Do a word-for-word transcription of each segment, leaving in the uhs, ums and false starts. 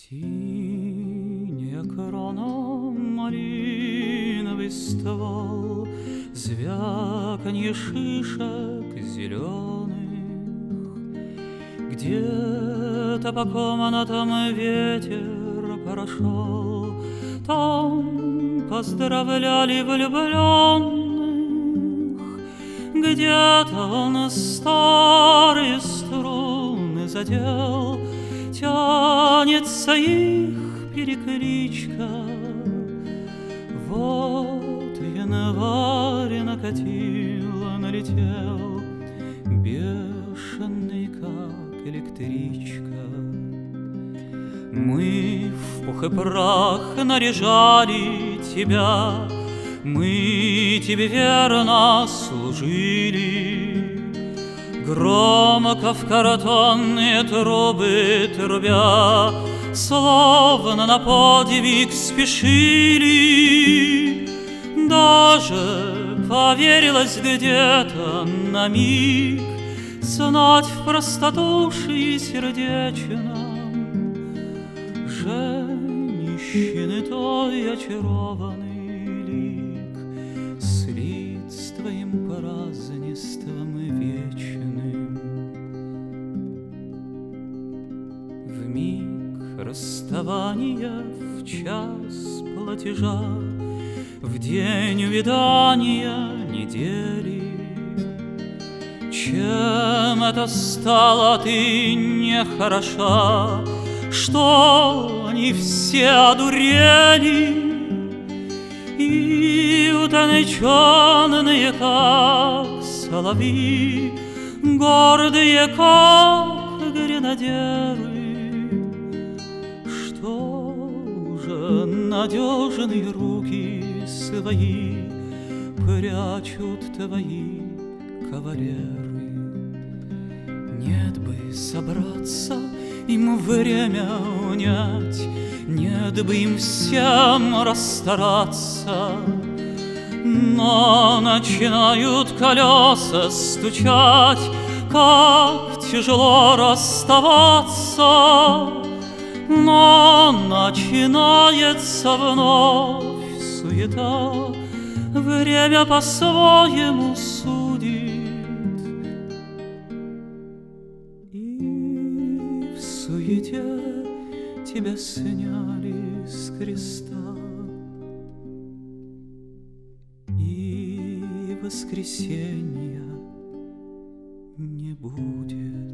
Синяя крона, малиновый ствол, звяканье шишек зеленых. Где-то по комнатам ветер прошел, там поздравляли влюбленных. Где-то он старые струны задел, тянется их перекличка. Вот январь накатил, налетел, бешеный, как электричка. Мы в пух и прах наряжали тебя, мы тебе верно служили. Громко в картонные трубы трубя, словно на подвиг спешили. Даже поверилось где-то на миг знать в простодушии сердечном женщины той очарованный лик слит с твоим празднеством вечным. В миг расставания, в час платежа, в день увядания недели, чем это стало ты нехороша, что они все одурели и утонченные, как соловьи, гордые, как гренадеры. Что же надежные руки свои прячут твои кавалеры? Нет бы собраться, им время унять, нет бы им всем расстараться, но начинают колеса стучать, как тяжело расставаться. Но начинается вновь суета, время по-своему судит, и в суете тебя сняли с креста, и воскресенья не будет.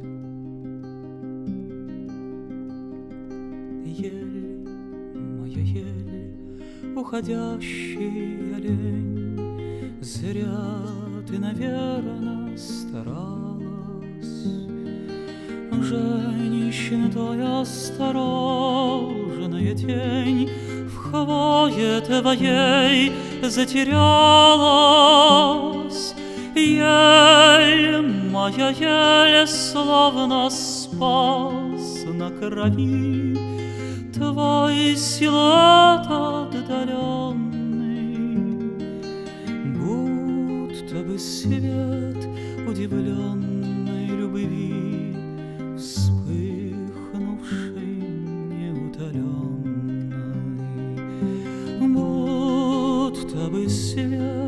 Ель, моя ель, уходящий олень, зря ты, наверно, старалась. Женщина той осторожная тень в хвое твоей затерялась. Ель, моя ель, словно спас на крови твой силуэт отдаленный, будто бы свет удивленной любви, вспыхнувшей неутоленной, будто бы свет